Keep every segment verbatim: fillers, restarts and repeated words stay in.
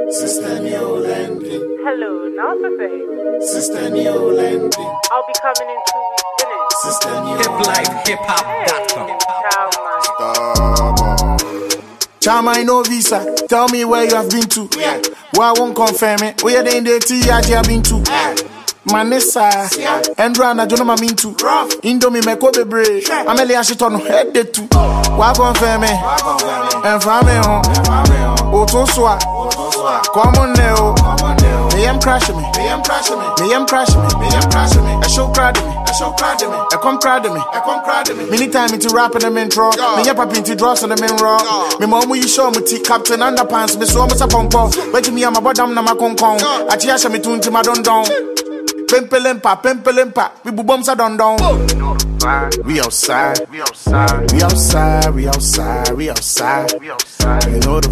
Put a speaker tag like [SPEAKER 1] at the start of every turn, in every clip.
[SPEAKER 1] Sister New Landing.
[SPEAKER 2] Hello, Narcissist.
[SPEAKER 1] Sister New Landing.
[SPEAKER 2] I'll be coming in two weeks, innit?
[SPEAKER 1] Sister New
[SPEAKER 3] hip life hip hop dot com.
[SPEAKER 2] Ciao, man.
[SPEAKER 1] Chama, I no visa. Tell me where you have been to. Yeah. Well, I won't confirm it. Where they in the T I G have been to. Yeah. Manessa, Andra na Jonah Mintu, Indomie Mekobe Bray, Amelia Shiton head de two. Wa confirm me, and family home. Otoswa, common neo. They am crashing me, they am crashing me, they am crashing me, they am crashing me. I show crowd me, I show crowd me, I come crowd me, I come crowd me. Many time into rapping them intro, me yapa pinty drops on the main raw. Me mom you show me tea captain underpants, me so much a pump off. Wait me, I'm a bottom na my con con. I chiasha me tunti my don don. Pempelempa, pempelempa, we boom sa don don. We outside, we outside, we outside, we outside, we outside, we outside. You know the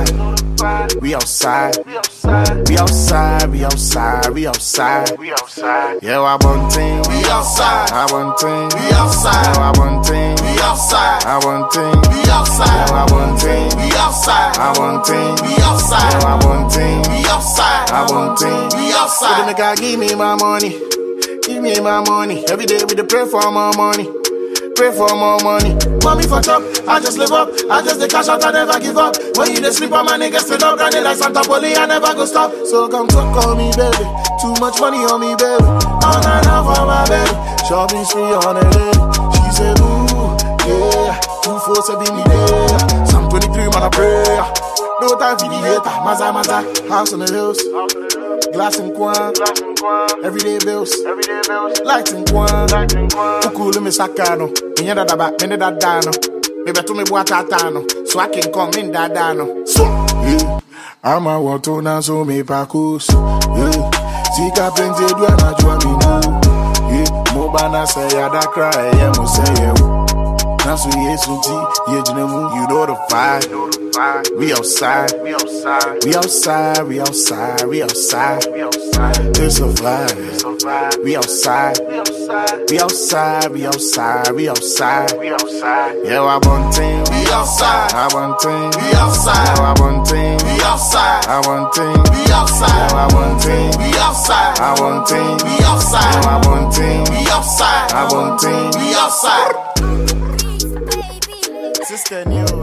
[SPEAKER 1] vibe. We outside, we outside, we outside, we outside, we outside, we outside. Yeah, I want team, we outside. I want team, we outside. I want team, we outside. I want team, we outside. I want team, we outside. I want team, we outside. I want team, we outside. I want team, we outside. So the nigga give me my money. Give me my money. Every day we dey pray for more money. Pray for more money. Mommy for chop, I just live up. I just the cash out, I never give up. When you dey sleep on my niggas sit up, grinding like Santa Poli, I never go stop. So come talk on me, baby. Too much money on me, baby. All night long for my baby. Shopping spree on the day. She said, ooh, yeah. Two four seven me there. Psalm twenty-three, man, I pray. No time for the hater. Maza, maza. House on the hills. Glass and quan, everyday bills, everyday bills. Lights and quan, Ukulu me sakano, Minya da ba, Mene da dano, me beto me buata tano, so I can come in da dano. So, yeah, I'm a water na so me pakus, yeah, Sika plenty do na jua mi no, yeah, Mobana say ya da cry, yeah, mo say yeah. Nasu yesunti, ye jinemu, you know the vibe. We outside, we outside, we outside, we outside, we outside, we outside. It's a vibe, it's a vibe. We outside, we outside, we outside, we outside, we outside, we outside. Yeah, I want team, we outside, I want team, we outside, I want team, we outside, I want team, we outside, I want team, we outside, I want team, we outside, I want team, we outside, I want team, we outside. Sister New.